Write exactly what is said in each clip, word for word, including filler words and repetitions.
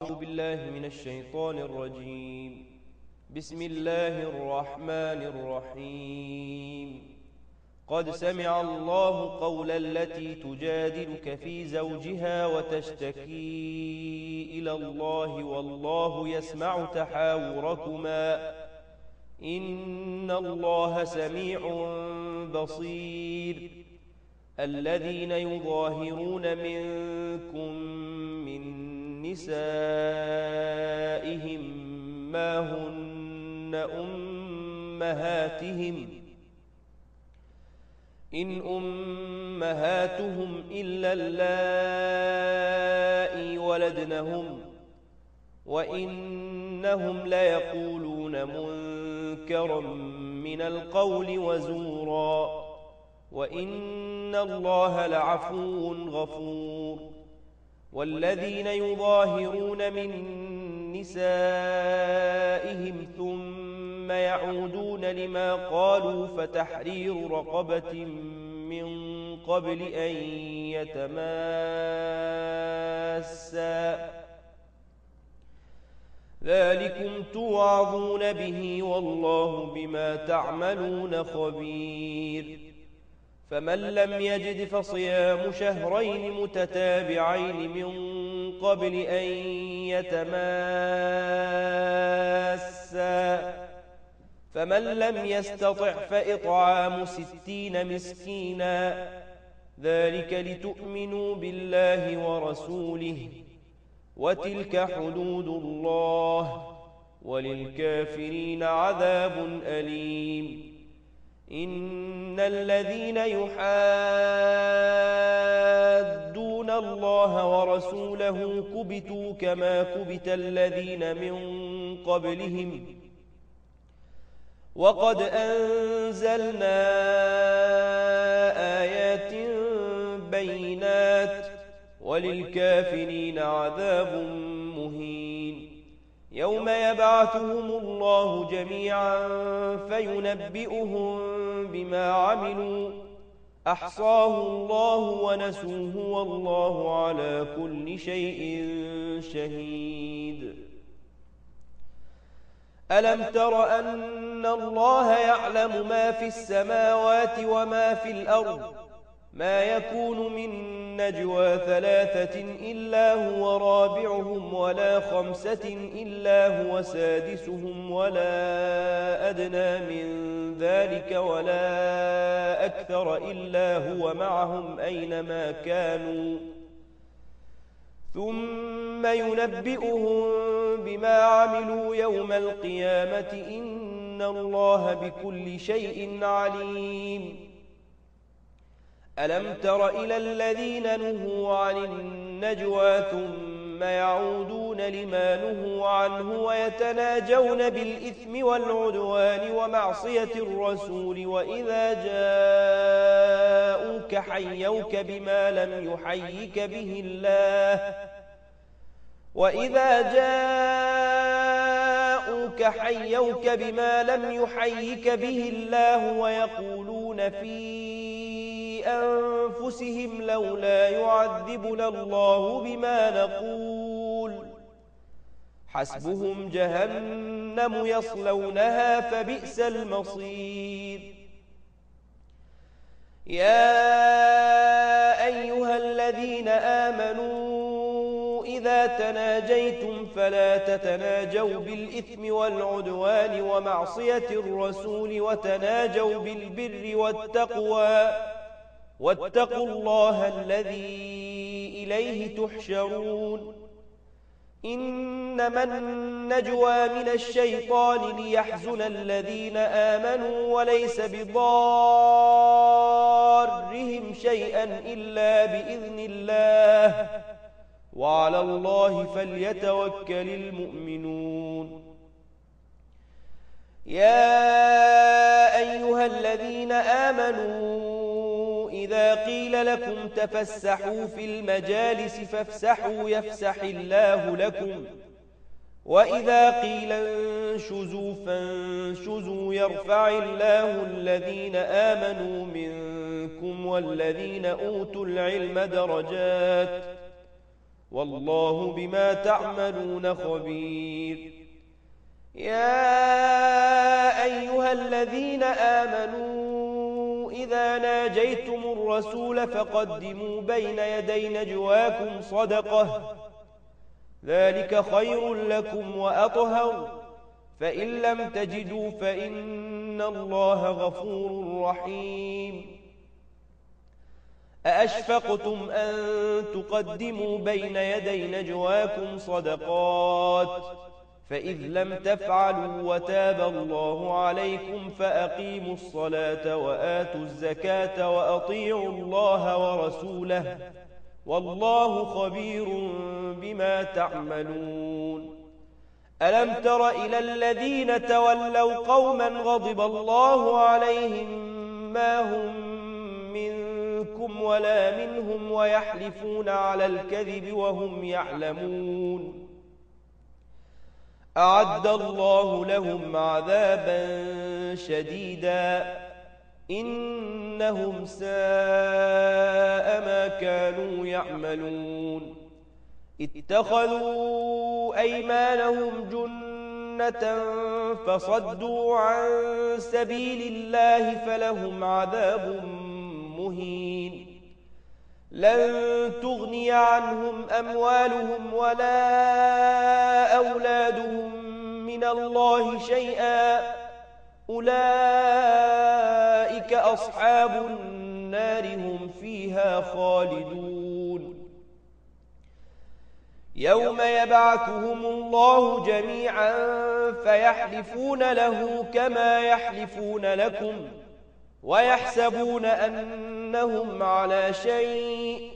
أعوذ بالله من الشيطان الرجيم. بسم الله الرحمن الرحيم. قد سمع الله قول التي تجادلك في زوجها وتشتكي إلى الله والله يسمع تحاوركما إن الله سميع بصير. الذين يظاهرون منكم من نسائهم ما هن أمهاتهم إن أمهاتهم إلا اللائي ولدنهم وإنهم ليقولون منكرا من القول وزورا وإن الله لعفو غفور. والذين يظاهرون من نسائهم ثم يعودون لما قالوا فتحرير رقبة من قبل أن يتماسا ذلكم توعظون به والله بما تعملون خبير. فمن لم يجد فصيام شهرين متتابعين من قبل أن يتماسا فمن لم يستطع فإطعام ستين مسكينا ذلك لتؤمنوا بالله ورسوله وتلك حدود الله وللكافرين عذاب أليم. إن الذين يحادون الله ورسوله كبتوا كما كبت الذين من قبلهم وقد أنزلنا آيات بينات وللكافرين عذاب مهين. يوم يبعثهم الله جميعا فينبئهم بما عملوا أحصاه الله ونسوه والله على كل شيء شهيد. ألم تر أن الله يعلم ما في السماوات وما في الأرض ما يكون من نجوى ثلاثة إلا هو رابعهم ولا خمسة إلا هو سادسهم ولا أدنى من ذلك ولا أكثر إلا هو معهم أينما كانوا ثم ينبئهم بما عملوا يوم القيامة إن الله بكل شيء عليم. ألم تر إلى الذين نهوا عن النجوى ثم يعودون لما نهوا عنه ويتناجون بالإثم والعدوان ومعصية الرسول وإذا جاءوك حيوك بما لم يحيك به الله وإذا جاءوك حيوك بما لم يحيك به الله ويقولون في أنفسهم لولا يعذبنا الله بما نقول حسبهم جهنم يصلونها فبئس المصير. يا أيها الذين آمنوا إذا تناجيتم فلا تتناجوا بالإثم والعدوان ومعصية الرسول وتناجوا بالبر والتقوى واتقوا الله الذي إليه تحشرون. إنما النجوى من الشيطان ليحزن الذين آمنوا وليس بضارهم شيئا إلا بإذن الله وعلى الله فليتوكل المؤمنون. يا أيها الذين آمنوا إذا قيل لكم تفسحوا في المجالس فافسحوا يفسح الله لكم وإذا قيل انشزوا فانشزوا يرفع الله الذين آمنوا منكم والذين أوتوا العلم درجات والله بما تعملون خبير. يا أيها الذين آمنوا إذا ناجيتم الرسول فقدموا بين يدي نجواكم صدقة، ذلك خير لكم وأطهر، فإن لم تجدوا فإن الله غفور رحيم. أأشفقتم أن تقدموا بين يدي نجواكم صدقات، فإذ لم تفعلوا وتاب الله عليكم فأقيموا الصلاة وآتوا الزكاة وأطيعوا الله ورسوله، والله خبير بما تعملون. ألم تر إلى الذين تولوا قوما غضب الله عليهم ما هم منكم ولا منهم ويحلفون على الكذب وهم يعلمون، أعد الله لهم عذابا شديدا إنهم ساء ما كانوا يعملون. اتخذوا أيمانهم جنة فصدوا عن سبيل الله فلهم عذاب مهين. لن تغني عنهم أموالهم ولا أولادهم من الله شيئا، أولئك أصحاب النار هم فيها خالدون. يوم يبعثهم الله جميعا فيحلفون له كما يحلفون لكم ويحسبون أنهم على شيء،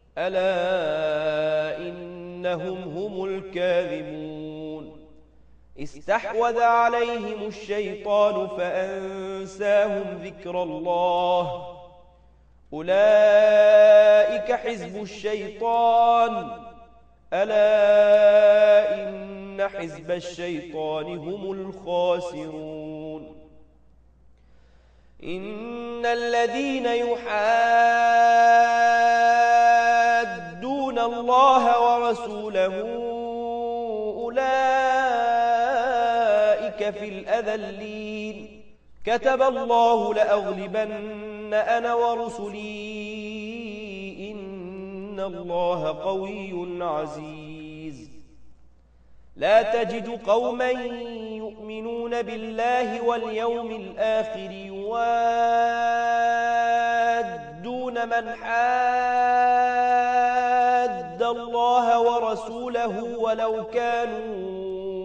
ألا إنهم هم الكاذبون. استحوذ عليهم الشيطان فأنساهم ذكر الله، أولئك حزب الشيطان، ألا إن حزب الشيطان هم الخاسرون. إن الذين يحادون الله ورسوله أولئك في الأذلين. كتب الله لأغلبن أنا ورسلي إن الله قوي عزيز. لا تجد قوما يؤمنون بالله واليوم الآخر يوادون من حاد الله ورسوله ولو كانوا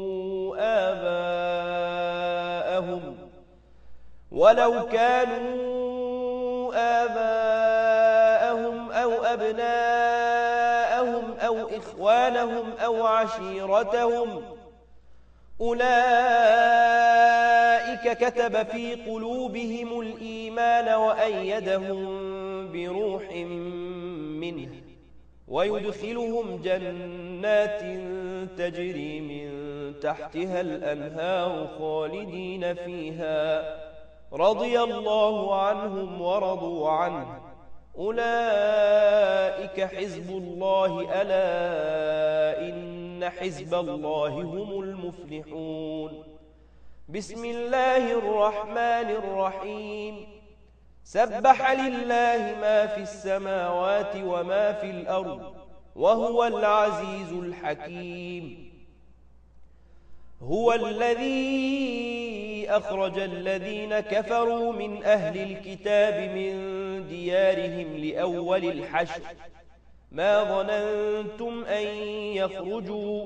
آباءهم ولو كانوا آباءهم أو أبناءهم أو إخوانهم أو عشيرتهم، أولئك كتب في قلوبهم الإيمان وأيدهم بروح منه ويدخلهم جنات تجري من تحتها الأنهار خالدين فيها، رضي الله عنهم ورضوا عنه، أولئك حزب الله، ألا إن حزب الله هم المفلحون. بسم الله الرحمن الرحيم. سبح لله ما في السماوات وما في الأرض وهو العزيز الحكيم. هو الذي أخرج الذين كفروا من أهل الكتاب من ديارهم لأول الحشر ما ظننتم أن يخرجوا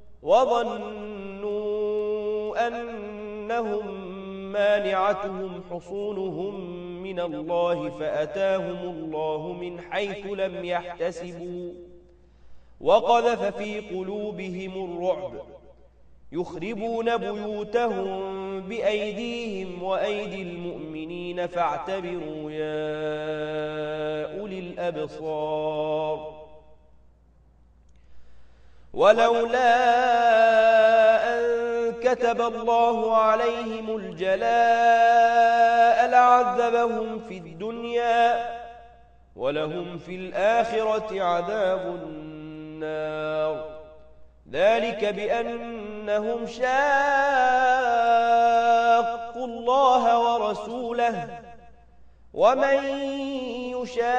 وظنوا أنهم مانعتهم حصونهم من الله فأتاهم الله من حيث لم يحتسبوا وقذف في قلوبهم الرعب يخربون بيوتهم بأيديهم وأيدي المؤمنين فاعتبروا يا أولي الأبصار. ولولا أن كتب الله عليهم الجلاء لعذبهم في الدنيا ولهم في الآخرة عذاب النار ذلك بأنهم شاقوا الله ورسوله ومن يشاق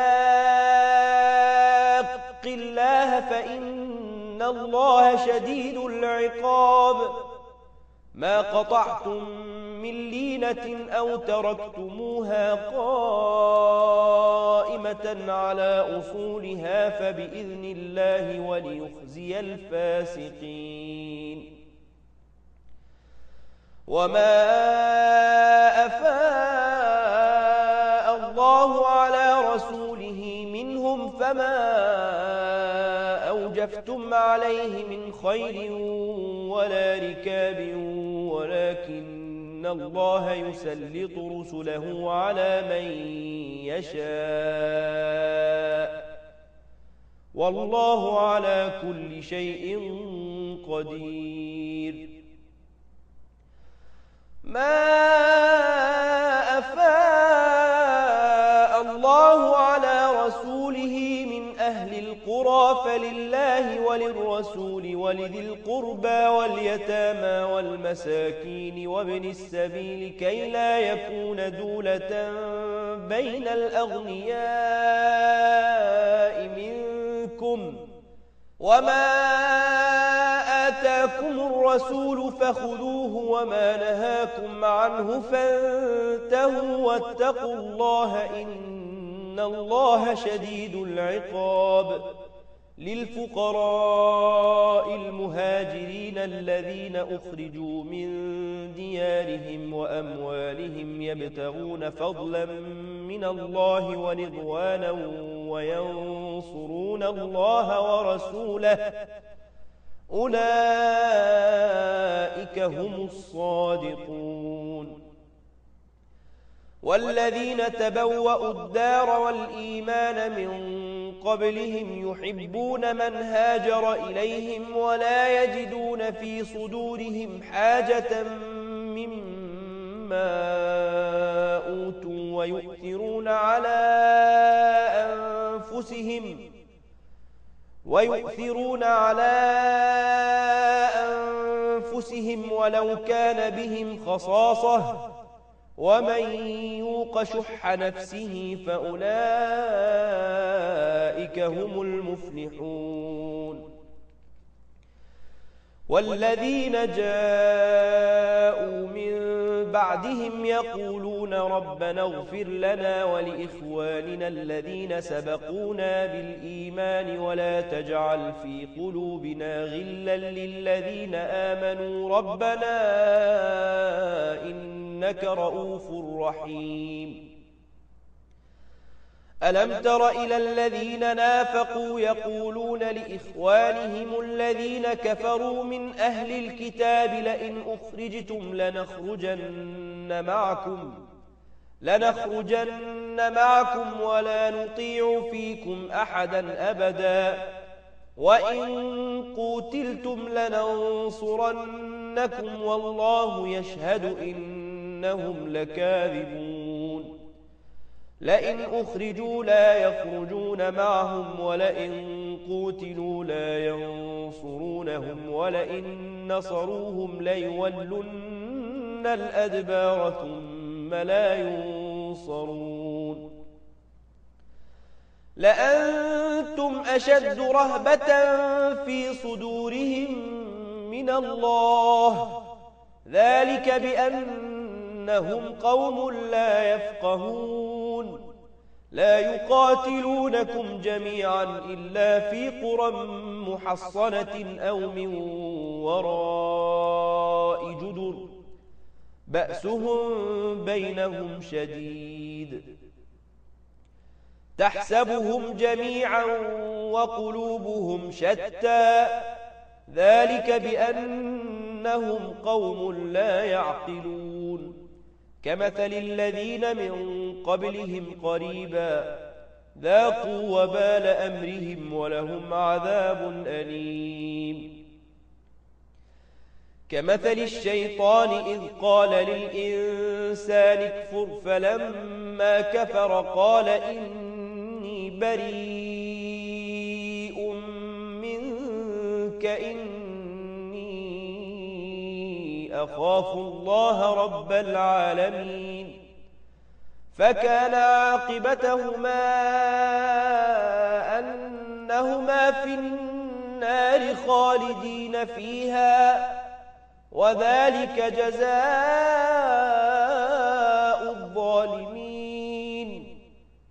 الله فإن الله شديد العقاب ما قطعتم من لينة أو تركتموها قائمة على أصولها فبإذن الله وليخزي الفاسقين وما أفاء الله على رسوله منهم فما أوجفتم عليه من خيل ولا ركاب ولكن الله يسلط رسله على من يشاء والله على كل شيء قدير ما أفاء الله على رسوله من أهل القرى فلله وللرسول ولذي القربى واليتامى والمساكين وابن السبيل كي لا يكون دولة بين الأغنياء منكم وما آتاكم الرسول فخذوه وما نهاكم عنه فانتهوا واتقوا الله إن الله شديد العقاب للفقراء المهاجرين الذين أخرجوا من ديارهم وأموالهم يبتغون فضلا من الله ورضوانا وينصرون الله ورسوله أولئك هم الصادقون والذين تبوأوا الدار والإيمان من قبلهم يحبون من هاجر إليهم ولا يجدون في صدورهم حاجة مما أوتوا ويؤثرون على أنفسهم ويؤثرون على أنفسهم ولو كان بهم خصاصة ومن يوق شح نفسه فأولئك هم المفلحون والذين جاءوا من بعدهم يقولون ربنا اغفر لنا ولإخواننا الذين سبقونا بالإيمان ولا تجعل في قلوبنا غلا للذين آمنوا ربنا إنك رؤوف رحيم ألم تر إلى الذين نافقوا يقولون لإخوانهم الذين كفروا من أهل الكتاب لئن أخرجتم لنخرجن معكم لنخرجن معكم ولا نطيع فيكم أحدا أبدا وإن قوتلتم لننصرنكم والله يشهد إنهم لكاذبون لئن أخرجوا لا يخرجون معهم ولئن قوتلوا لا ينصرونهم ولئن نصروهم ليولن الأدبار ثم لا ينصرون لأنتم أشد رهبة في صدورهم من الله ذلك بأنهم قوم لا يفقهون لا يقاتلونكم جميعا إلا في قرى محصنة أو من وراء جدر بأسهم بينهم شديد تحسبهم جميعا وقلوبهم شتى ذلك بأنهم قوم لا يعقلون كمثل الذين من قبلهم قريبا ذاقوا وبال أمرهم ولهم عذاب أليم كمثل الشيطان إذ قال للإنسان اكفر فلما كفر قال إني بريء منك إني أخاف الله رب العالمين فكان عاقبتهما أنهما في النار خالدين فيها وذلك جزاء الظالمين.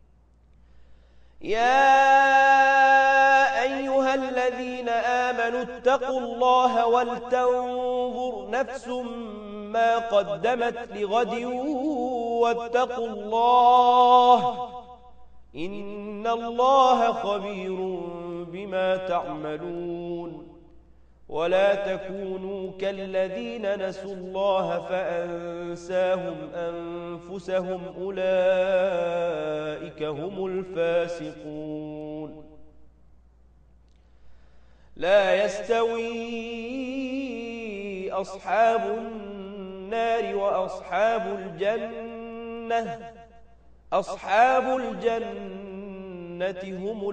يا أيها الذين آمنوا اتقوا الله ولتنظر نفس ما قدمت لغد واتقوا الله إن الله خبير بما تعملون. ولا تكونوا كالذين نسوا الله فأنساهم أنفسهم أولئك هم الفاسقون. لا يستوي أصحاب النار وأصحاب الجنة أصحاب الجنة هم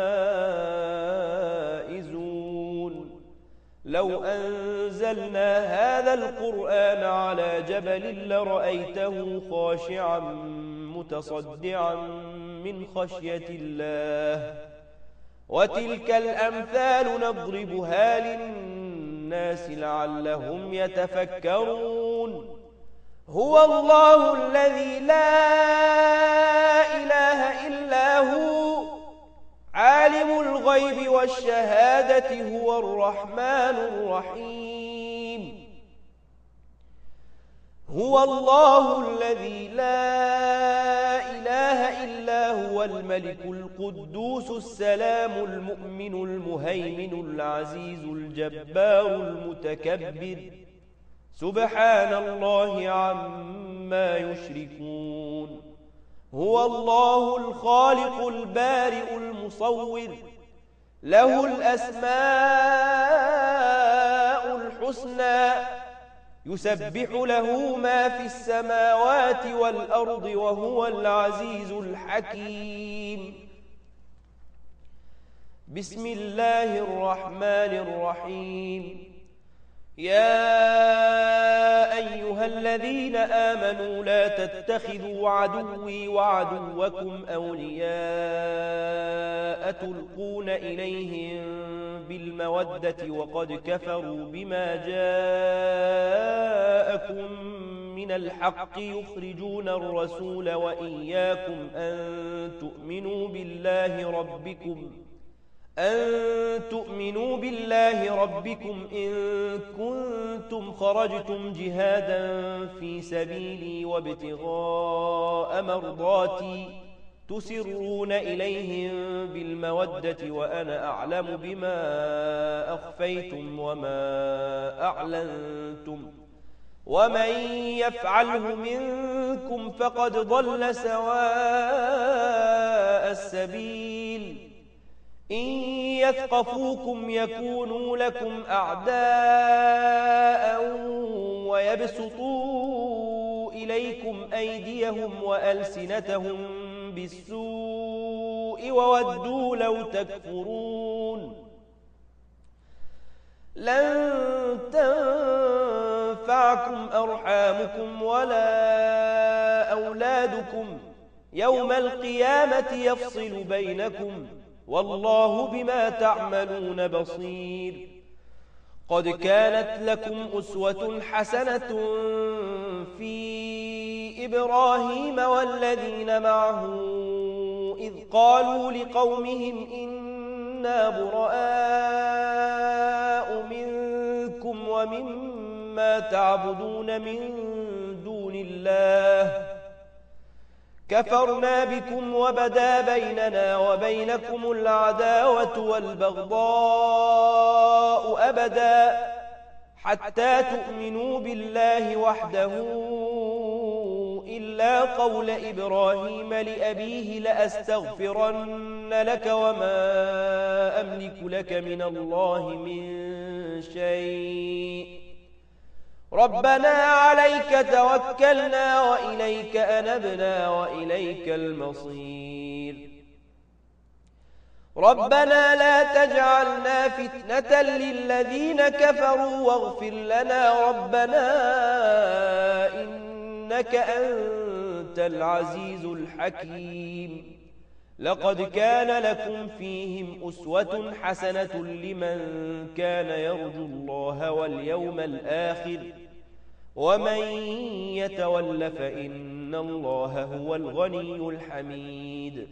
الفائزون. لو أنزلنا هذا القرآن على جبل لرأيته خاشعا متصدعا من خشية الله وتلك الأمثال نضربها للناس لعلهم يتفكرون. هو الله الذي لا إله إلا هو عالم الغيب والشهادة هو الرحمن الرحيم. هو الله الذي لا إله إلا هو الملك القدوس السلام المؤمن المهيمن العزيز الجبار المتكبر سبحان الله عما يشركون. هو الله الخالق البارئ المصور له الأسماء الحسنى يسبح له ما في السماوات والأرض وهو العزيز الحكيم. بسم الله الرحمن الرحيم. يا أيها الذين آمنوا لا تتخذوا عدوي وعدوكم أولياء تلقون إليهم بالمودة وقد كفروا بما جاءكم من الحق يخرجون الرسول وإياكم أن تؤمنوا بالله ربكم أن تؤمنوا بالله ربكم إن كنتم خرجتم جهادا في سبيلي وابتغاء مرضاتي تسرون إليهم بالمودة وأنا أعلم بما أخفيتم وما أعلنتم ومن يفعله منكم فقد ضل سواء السبيل. إن يثقفوكم يكونوا لكم أعداء ويبسطوا إليكم أيديهم وألسنتهم بالسوء وودوا لو تكفرون. لن تنفعكم أرحامكم ولا أولادكم يوم القيامة يفصل بينكم والله بما تعملون بصير. قد كانت لكم أسوة حسنة في إبراهيم والذين معه إذ قالوا لقومهم إنا براء منكم ومما تعبدون من دون الله كفرنا بكم وبدا بيننا وبينكم العداوة والبغضاء أبدا حتى تؤمنوا بالله وحده إلا قول إبراهيم لأبيه لأستغفرن لك وما أملك لك من الله من شيء ربنا عليك توكلنا وإليك أنبنا وإليك المصير. ربنا لا تجعلنا فتنة للذين كفروا واغفر لنا ربنا إنك أنت العزيز الحكيم لقد كان لكم فيهم أسوة حسنة لمن كان يرجو الله واليوم الآخر ومن يتول فإن الله هو الغني الحميد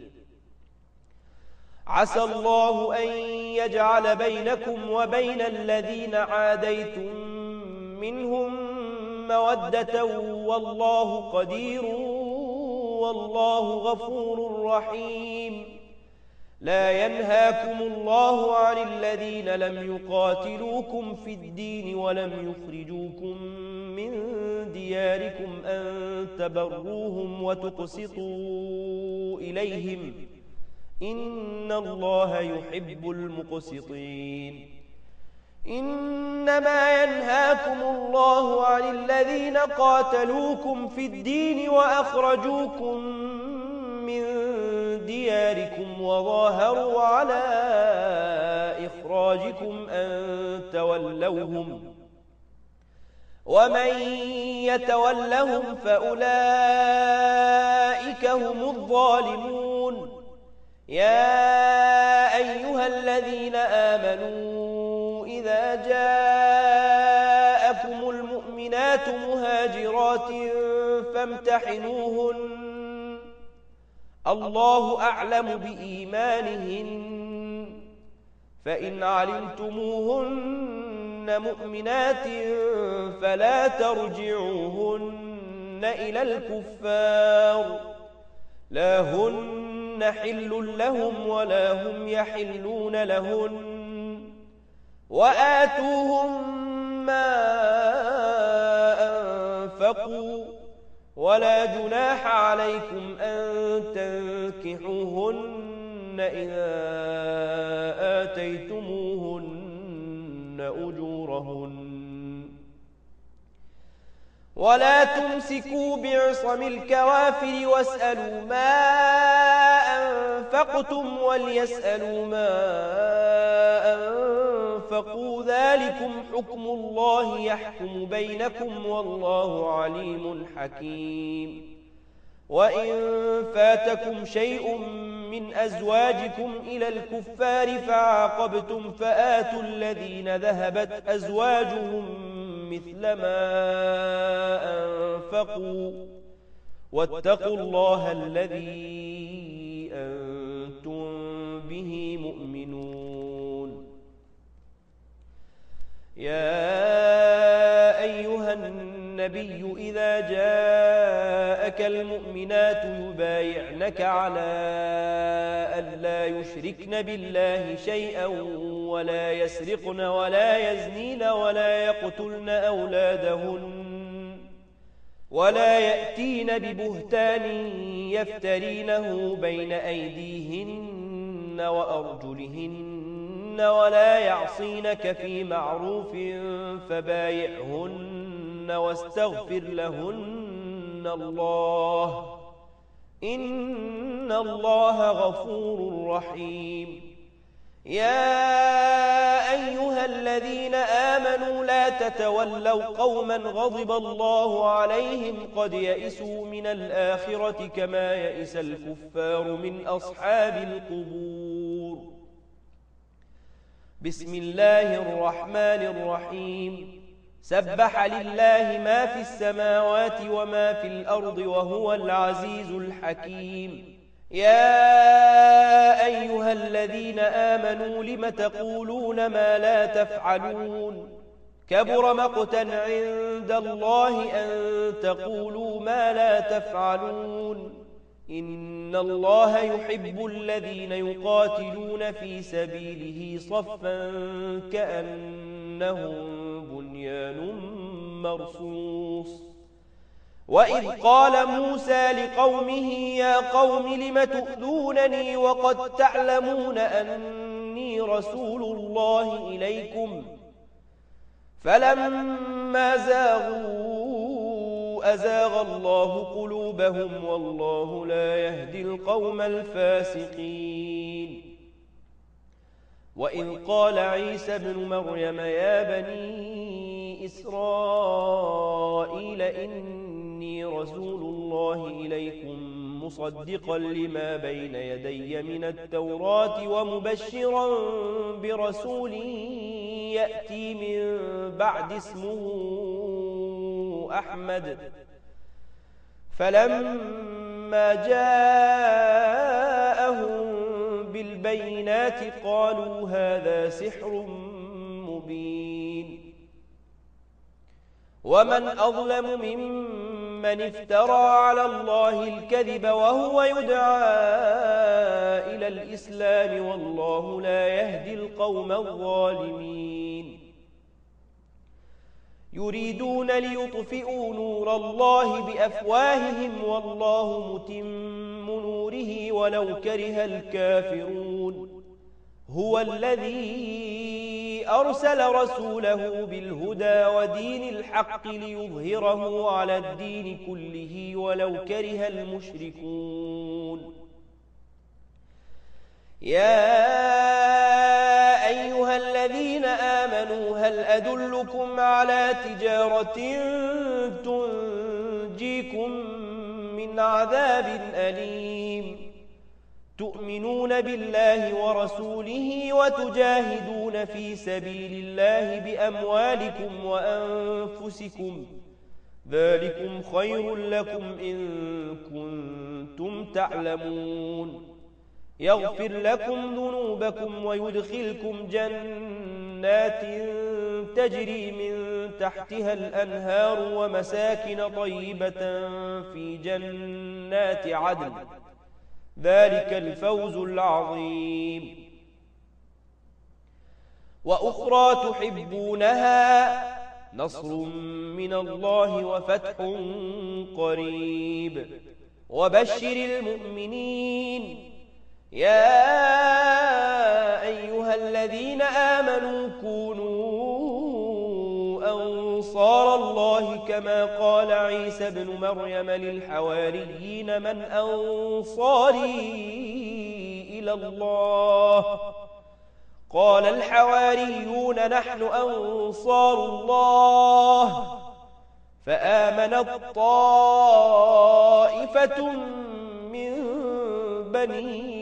عسى الله أن يجعل بينكم وبين الذين عاديتم منهم مودة والله قدير والله غفور رحيم لا ينهاكم الله عن الذين لم يقاتلوكم في الدين ولم يخرجوكم من دياركم أن تبروهم وتقسطوا إليهم إن الله يحب المقسطين إنما ينهاكم الله عن الذين قاتلوكم في الدين وأخرجوكم من دياركم وظاهروا على إخراجكم أن تولوهم ومن يتولهم فأولئك هم الظالمون يا أيها الذين آمنوا إذا جاءكم المؤمنات مهاجرات فامتحنوهن الله أعلم بإيمانهن فإن علمتموهن مؤمنات فلا ترجعوهن إلى الكفار لا هن حل لهم ولا هم يحلون لهن وآتوهم ما أنفقوا ولا جناح عليكم أن تنكحوهن إذا آتيتموهن أجورهن ولا تمسكوا بعصم الكوافر واسألوا ما أنفقتم وليسألوا ما أنفقوا ذلكم حكم الله يحكم بينكم والله عليم حكيم وإن فاتكم شيء من أزواجكم إلى الكفار فعاقبتم فآتوا الذين ذهبت أزواجهم مثل ما أنفقوا واتقوا الله الذي أنتم به مؤمنون يا أيها النبي إذا جاءك المؤمنات يبايعنك على أن لا يشركن بالله شيئا ولا يسرقن ولا يزنين ولا يقتلن أولادهن ولا يأتين ببهتان يفترينه بين أيديهن وأرجلهن ولا يعصينك في معروف فبايعهن واستغفر لهن الله إن الله غفور رحيم يا أيها الذين آمنوا لا تتولوا قوما غضب الله عليهم قد يئسوا من الآخرة كما يئس الكفار من أصحاب القبور بسم الله الرحمن الرحيم سبح لله ما في السماوات وما في الأرض وهو العزيز الحكيم يا أيها الذين آمنوا لم تقولون ما لا تفعلون كبر مقتا عند الله أن تقولوا ما لا تفعلون إن الله يحب الذين يقاتلون في سبيله صفا كأنهم بنيان مرصوص وإذ قال موسى لقومه يا قوم لم تؤذونني وقد تعلمون أني رسول الله إليكم فلما زاغوا أزاغ الله قلوبهم والله لا يهدي القوم الفاسقين وإذ قال عيسى ابن مريم يا بني إسرائيل إني رسول الله إليكم مصدقا لما بين يدي من التوراة ومبشرا برسول يأتي من بعد اسمه أحمد فلما جاءهم بالبينات قالوا هذا سحر مبين ومن أظلم ممن افترى على الله الكذب وهو يدعى إلى الإسلام والله لا يهدي القوم الظالمين يريدون ليطفئوا نور الله بأفواههم والله متم نوره ولو كره الكافرون هو الذي أرسل رسوله بالهدى ودين الحق ليظهره على الدين كله ولو كره المشركون يا أيها الذين آمنوا هل أدلكم على تجارة تنجيكم من عذاب أليم تؤمنون بالله ورسوله وتجاهدون في سبيل الله بأموالكم وأنفسكم ذلكم خير لكم إن كنتم تعلمون يغفر لكم ذنوبكم ويدخلكم جنات تجري من تحتها الأنهار ومساكن طيبة في جنات عدن ذلك الفوز العظيم وأخرى تحبونها نصر من الله وفتح قريب وبشر المؤمنين يا أيها الذين آمنوا كونوا أنصار الله كما قال عيسى ابن مريم للحواريين من أنصاري إلى الله قال الحواريون نحن أنصار الله فآمنت طائفة من بني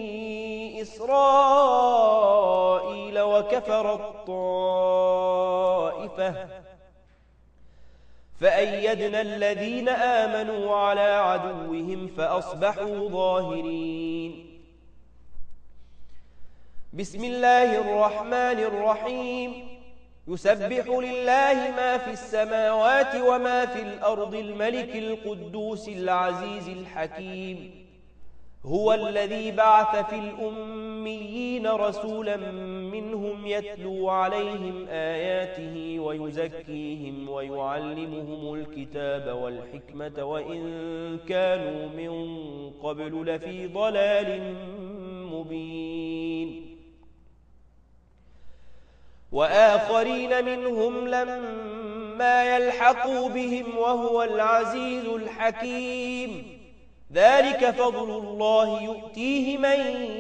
إسرائيل وكفر الطائفة فأيدنا الذين آمنوا على عدوهم فأصبحوا ظاهرين بسم الله الرحمن الرحيم يسبح لله ما في السماوات وما في الأرض الملك القدوس العزيز الحكيم هو الذي بعث في الأميين رسولا منهم يتلو عليهم آياته ويزكيهم ويعلمهم الكتاب والحكمة وإن كانوا من قبل لفي ضلال مبين وآخرين منهم لما يلحقوا بهم وهو العزيز الحكيم ذلك فضل الله يؤتيه من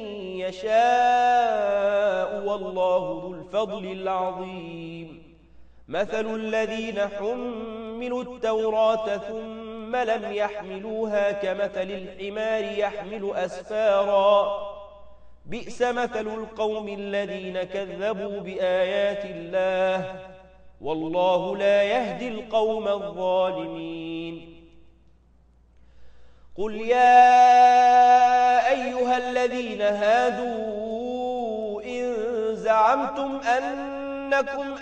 يشاء والله ذو الفضل العظيم مثل الذين حملوا التوراة ثم لم يحملوها كمثل الحمار يحمل أسفارا بئس مثل القوم الذين كذبوا بآيات الله والله لا يهدي القوم الظالمين قل يا أيها الذين هادوا إن زعمتم أنكم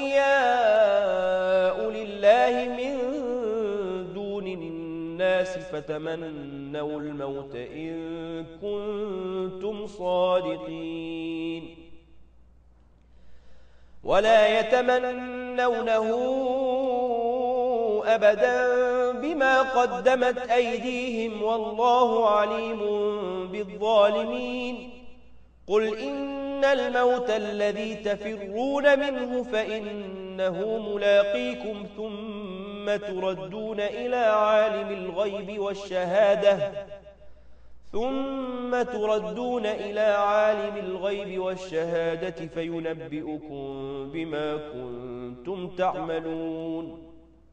أولياء لله من دون الناس فتمنوا الموت إن كنتم صادقين ولا يتمنونه أبدا بما قدمت أيديهم والله عليم بالظالمين قل إن الموت الذي تفرون منه فإنه ملاقيكم ثم تردون إلى عالم الغيب والشهادة ثم تردون إلى عالم الغيب والشهادة فينبئكم بما كنتم تعملون.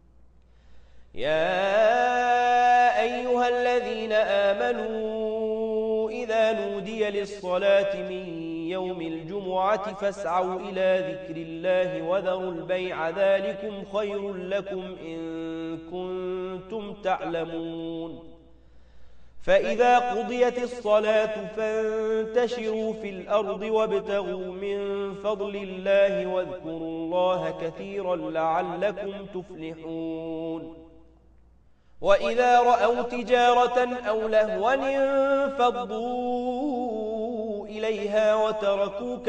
يا أيها الذين آمنوا إذا نودي للصلاة من يوم الجمعة فاسعوا إلى ذكر الله وذروا البيع ذلكم خير لكم إن كنتم تعلمون. فإذا قضيت الصلاة فانتشروا في الأرض وابتغوا من فضل الله واذكروا الله كثيرا لعلكم تفلحون. وإذا رأوا تجارة أو لهوا انفضوا إليها وتركوك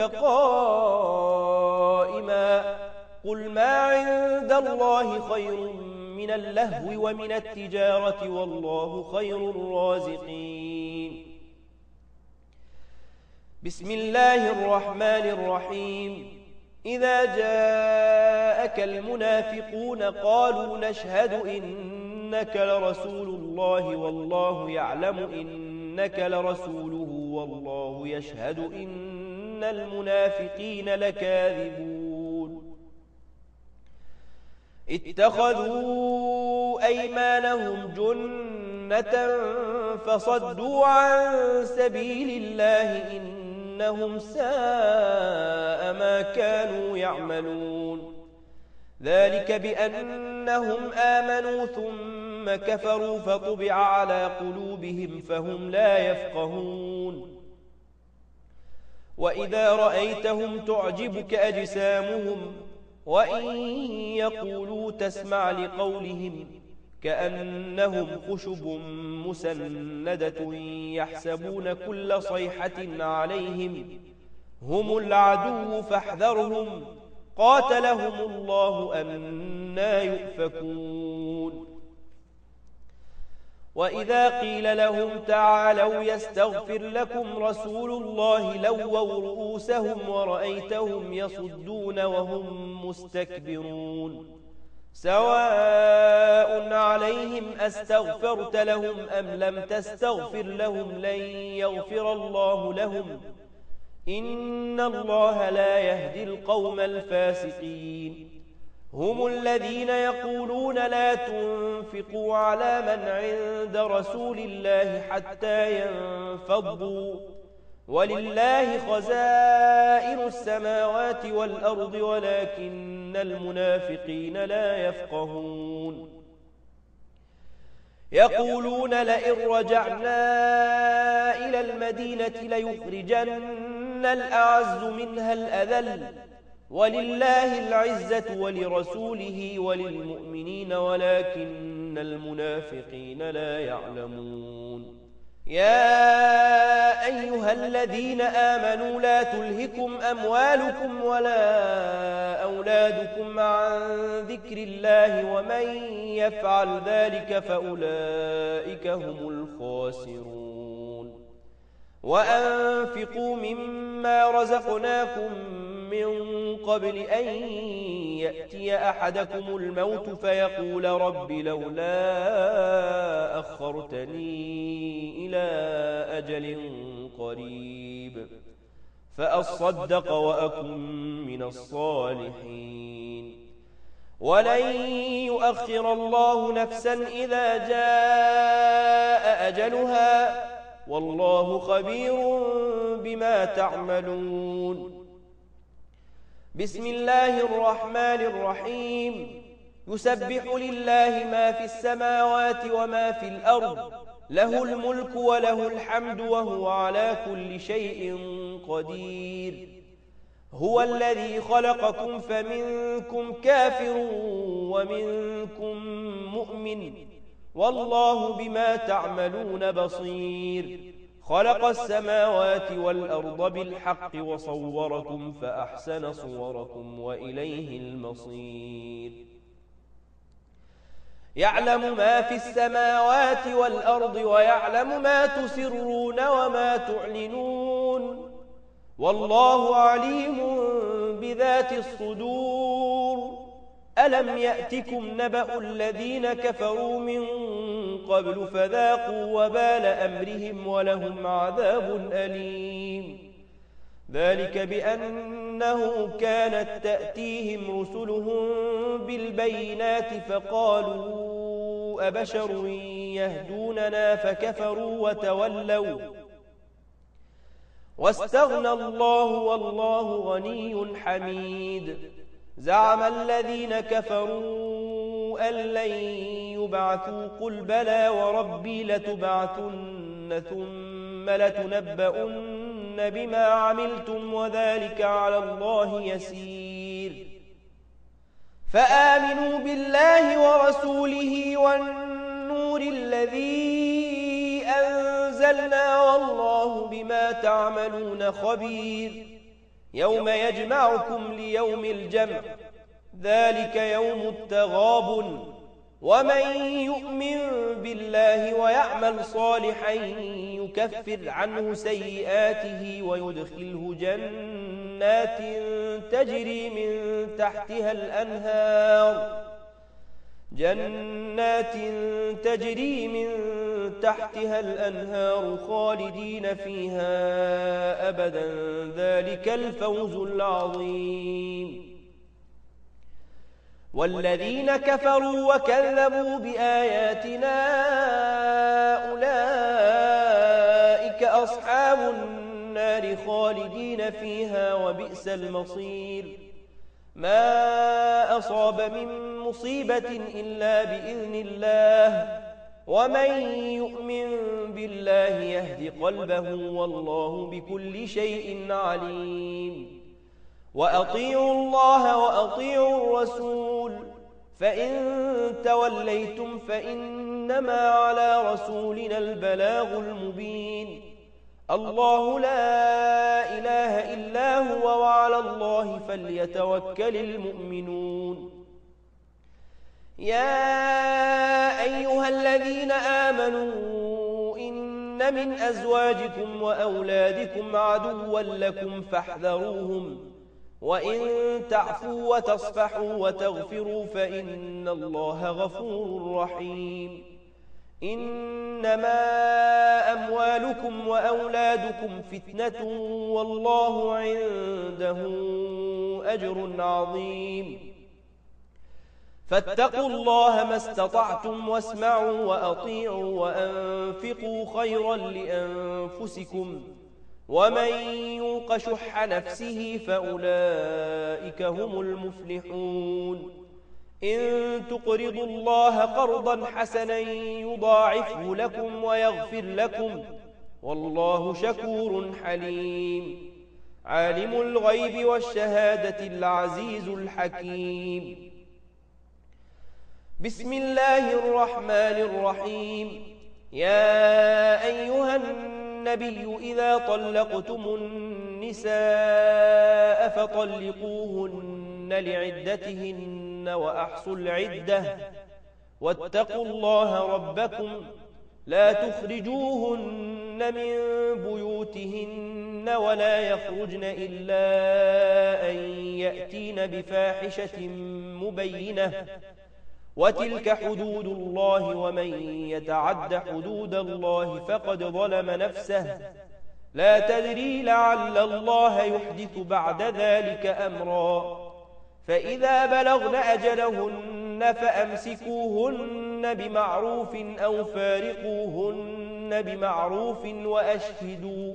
قائما قل ما عند الله خير من اللهو ومن التجارة والله خير الرازقين. بسم الله الرحمن الرحيم. إذا جاءك المنافقون قالوا نشهد إنك لرسول الله والله يعلم إنك لرسوله والله يشهد إن المنافقين لكاذبون. اتخذوا أيمانهم جنة فصدوا عن سبيل الله إنهم ساء ما كانوا يعملون. ذلك بأنهم آمنوا ثم كفروا فطبع على قلوبهم فهم لا يفقهون. وإذا رأيتهم تعجبك أجسامهم وإن يقولوا تسمع لقولهم كأنهم خشب مسندة يحسبون كل صيحة عليهم هم العدو فاحذرهم قاتلهم الله أنى يؤفكون. وإذا قيل لهم تعالوا يستغفر لكم رسول الله لووا رؤوسهم ورأيتهم يصدون وهم مستكبرون. سواء عليهم أستغفرت لهم أم لم تستغفر لهم لن يغفر الله لهم إن الله لا يهدي القوم الفاسقين. هم الذين يقولون لا تنفقوا على من عند رسول الله حتى ينفضوا ولله خزائن السماوات والأرض ولكن المنافقين لا يفقهون. يقولون لئن رجعنا إلى المدينة ليخرجن الأعز منها الأذل ولله العزة ولرسوله وللمؤمنين ولكن المنافقين لا يعلمون. يا أيها الذين آمنوا لا تلهكم أموالكم ولا أولادكم عن ذكر الله ومن يفعل ذلك فأولئك هم الخاسرون. وأنفقوا مما رزقناكم من قبل أن يأتي أحدكم الموت فيقول رب لولا أخرتني إلى أجل قريب فأصدق وأكن من الصالحين. ولن يؤخر الله نفسا إذا جاء أجلها والله خبير بما تعملون. بسم الله الرحمن الرحيم. يسبح لله ما في السماوات وما في الأرض له الملك وله الحمد وهو على كل شيء قدير. هو الذي خلقكم فمنكم كافر ومنكم مؤمن والله بما تعملون بصير. خلق السماوات والأرض بالحق وصوركم فأحسن صوركم وإليه المصير. يعلم ما في السماوات والأرض ويعلم ما تسرون وما تعلنون والله عليم بذات الصدور. ألم يأتكم نبأ الذين كفروا من قبل فذاقوا وبال أمرهم ولهم عذاب أليم ذلك بأنه كانت تأتيهم رسلهم بالبينات فقالوا أبشر يهدوننا فكفروا وتولوا واستغنى الله والله غني حميد زعم الذين كفروا أن لن يبعثوا قل بلى وربي لتبعثن ثم لتنبؤن بما عملتم وذلك على الله يسير فآمنوا بالله ورسوله والنور الذي أنزلنا والله بما تعملون خبير يوم يجمعكم ليوم الجمع ذلك يوم التغابن ومن يؤمن بالله ويعمل صالحا يكفر عنه سيئاته ويدخله جنات تجري من تحتها الأنهار جنات تجري من تحتها الأنهار خالدين فيها أبدا ذلك الفوز العظيم والذين كفروا وكذبوا بآياتنا أولئك أصحاب النار خالدين فيها وبئس المصير ما أصاب من مصيبة إلا بإذن الله ومن يؤمن بالله يهد قلبه والله بكل شيء عليم وأطيعوا الله وأطيعوا الرسول فإن توليتم فإنما على رسولنا البلاغ المبين الله لا إله إلا هو وعلى الله فليتوكل المؤمنون يا أيها الذين آمنوا إن من أزواجكم وأولادكم عدوا لكم فاحذروهم وإن تعفوا وتصفحوا وتغفروا فإن الله غفور رحيم إنما أموالكم وأولادكم فتنة والله عنده أجر عظيم فاتقوا الله ما استطعتم واسمعوا وأطيعوا وأنفقوا خيرا لأنفسكم ومن يوق شح نفسه فأولئك هم المفلحون إن تقرضوا الله قرضا حسنا يضاعفه لكم ويغفر لكم والله شكور حليم عالم الغيب والشهادة العزيز الحكيم بسم الله الرحمن الرحيم يا أيها النبي إذا طلقتم النساء فطلقوهن لعدتهن وأحصوا العدة واتقوا الله ربكم لا تخرجوهن من بيوتهن ولا يخرجن إلا أن يأتين بفاحشة مبينة وتلك حدود الله ومن يتعد حدود الله فقد ظلم نفسه لا تدري لعل الله يحدث بعد ذلك أمرا فإذا بلغن أجلهن فأمسكوهن بمعروف أو فارقوهن بمعروف وأشهدوا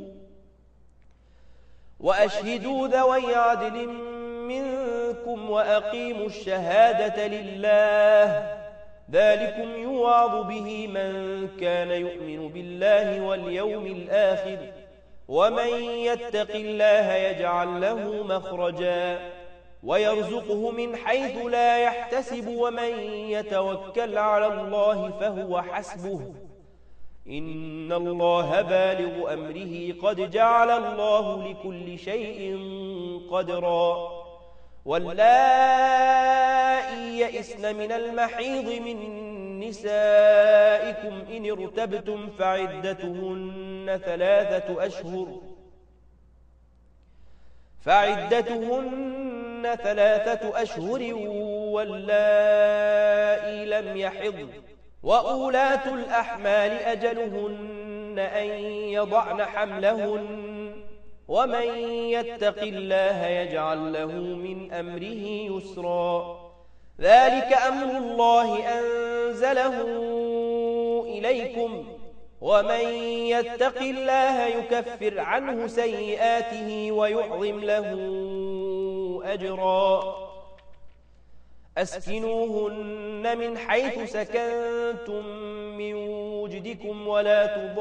وأشهدوا ذوي عدل منكم وأقيموا الشهادة لله ذلكم يوعظ به من كان يؤمن بالله واليوم الآخر ومن يتق الله يجعل له مخرجا ويرزقه من حيث لا يحتسب ومن يتوكل على الله فهو حسبه إن الله بالغ أمره قد جعل الله لكل شيء قدرا واللائي يئسن من المحيض من نسائكم إن ارتبتم فعدتهن ثلاثة أشهر فعدتهن ثلاثة أشهر واللائي لم يحضن وأولاة الأحمال أجلهن أن يضعن حملهن ومن يتق الله يجعل له من أمره يسرا ذلك أمر الله أنزله إليكم ومن يتق الله يكفر عنه سيئاته ويعظم له أجرا أسكنوهن من حيث سكنتم من وجدكم ولا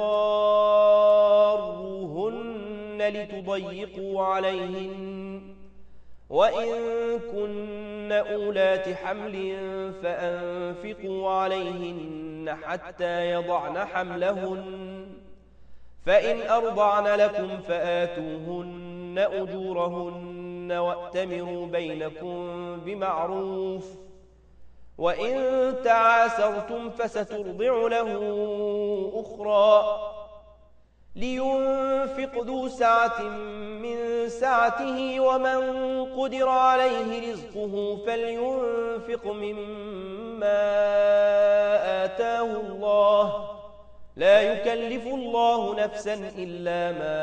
تضاروهن لتضيقوا عليهن وإن كن أولات حمل فأنفقوا عليهن حتى يضعن حملهن فإن أرضعن لكم فآتوهن أجورهن وأتمروا بينكم بمعروف وإن تعاسرتم فسترضع له أخرى لينفق ذو سعة من سعته ومن قدر عليه رزقه فلينفق مما آتاه الله لا يكلف الله نفسا إلا ما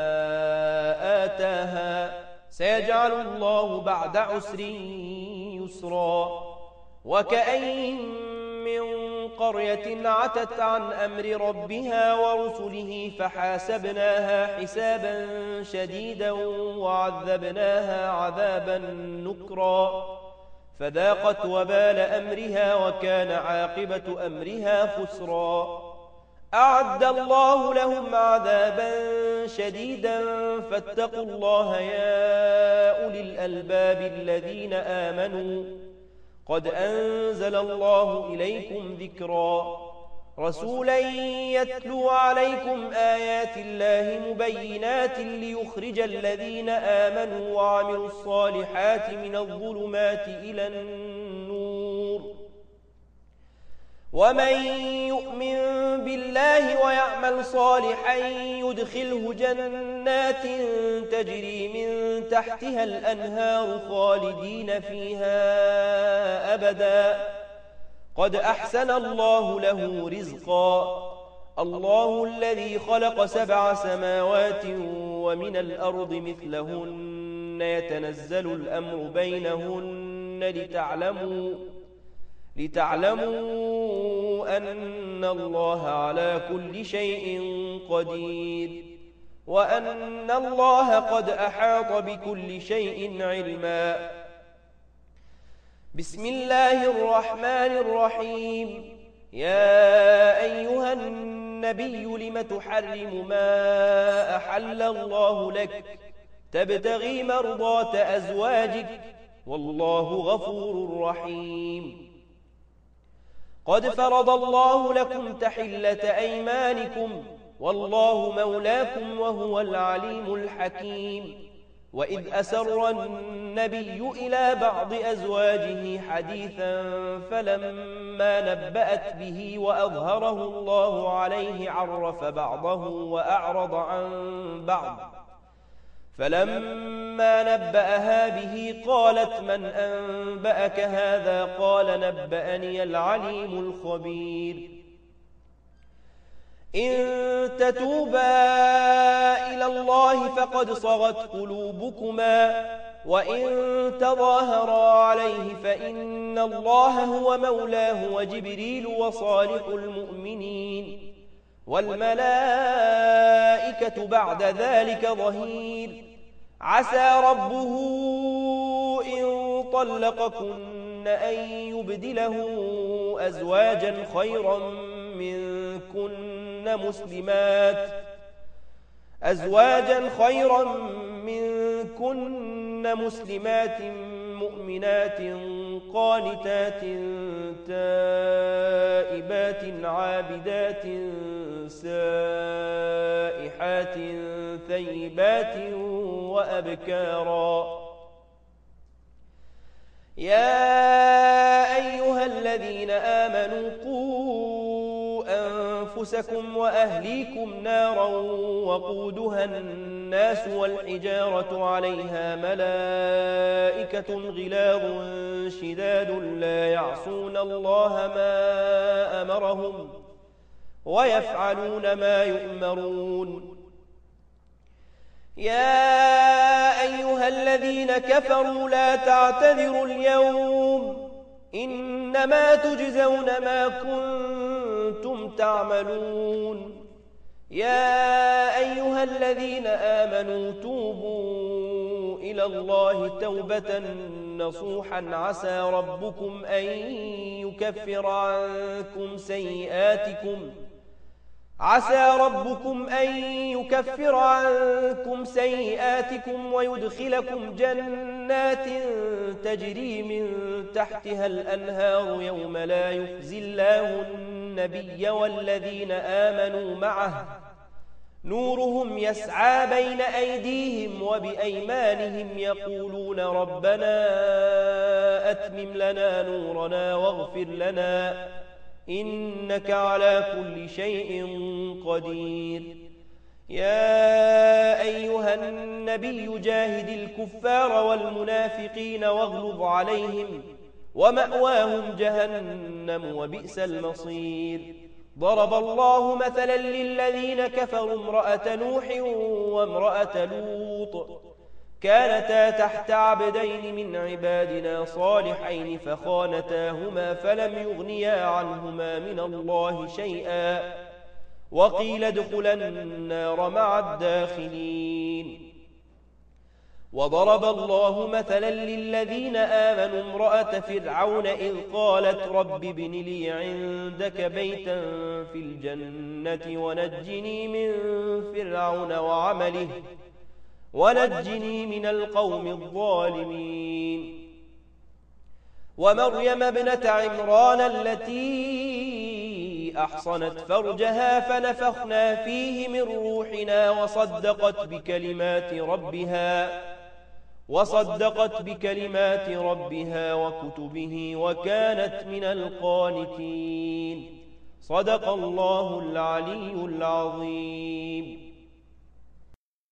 آتاها سيجعل الله بعد عسر يسرا وكأين من قرية عتت عن أمر ربها ورسله فحاسبناها حسابا شديدا وعذبناها عذابا نكرا فذاقت وبال أمرها وكان عاقبة أمرها خسرا أعد الله لهم عذابا شديدا فاتقوا الله يا أولي الألباب الذين آمنوا قد أنزل الله إليكم ذكرا رسولا يتلو عليكم آيات الله مبينات ليخرج الذين آمنوا وعملوا الصالحات من الظلمات إلى النور ومن يؤمن بالله ويعمل صالحا يدخله جنات تجري من تحتها الأنهار خالدين فيها أبدا قد أحسن الله له رزقا الله الذي خلق سبع سماوات ومن الأرض مثلهن يتنزل الأمر بينهن لتعلموا لتعلموا أن الله على كل شيء قدير وأن الله قد أحاط بكل شيء علما بسم الله الرحمن الرحيم يا أيها النبي لم تحرم ما أحل الله لك تبتغي مرضات أزواجك والله غفور رحيم قد فرض الله لكم تحلة أيمانكم والله مولاكم وهو العليم الحكيم وإذ أسر النبي إلى بعض أزواجه حديثا فلما نبأت به وأظهره الله عليه عرف بعضه وأعرض عن بعض فلما نبأها به قالت من أنبأك هذا قال نبأني العليم الخبير إن تتوبا إلى الله فقد صغت قلوبكما وإن تظاهرا عليه فإن الله هو مولاه وجبريل وصالح المؤمنين والملائكة بعد ذلك ظهير عسى ربه إن طلقكن أن يبدله أزواجا خيرا منكن مسلمات أزواجا خيرا منكن مسلمات مؤمنات قانتات تائبات عابدات سائحات ثيبات وأبكارا يا أيها الذين آمنوا قوا أنفسكم وأهليكم نارا وقودها الناس الناس والحجارة عليها ملائكة غلاظ شداد لا يعصون الله ما أمرهم ويفعلون ما يؤمرون يا أيها الذين كفروا لا تعتذروا اليوم إنما تجزون ما كنتم تعملون يا أيها الذين آمنوا توبوا إلى الله توبة نصوحا عسى ربكم أن يكفر عنكم سيئاتكم عسى ربكم أن يكفر عنكم سيئاتكم ويدخلكم جنات تجري من تحتها الأنهار يوم لا يخزي الله النبي والذين آمنوا معه نورهم يسعى بين أيديهم وبأيمانهم يقولون ربنا أتمم لنا نورنا واغفر لنا إنك على كل شيء قدير يا أيها النبي جاهد الكفار والمنافقين واغلظ عليهم ومأواهم جهنم وبئس المصير ضرب الله مثلا للذين كفروا امرأة نوح وامرأة لوط كانتا تحت عبدين من عبادنا صالحين فخانتاهما فلم يغنيا عنهما من الله شيئا وقيل ادخلا النار مع الداخلين وضرب الله مثلا للذين آمنوا امرأة فرعون إذ قالت رب ابن لي عندك بيتا في الجنة ونجني من فرعون وعمله ونجني من القوم الظالمين ومريم ابنة عمران التي أحصنت فرجها فنفخنا فيه من روحنا وصدقت بكلمات ربها وصدقت بكلمات ربها وكتبه وكانت من القانتين صدق الله العلي العظيم.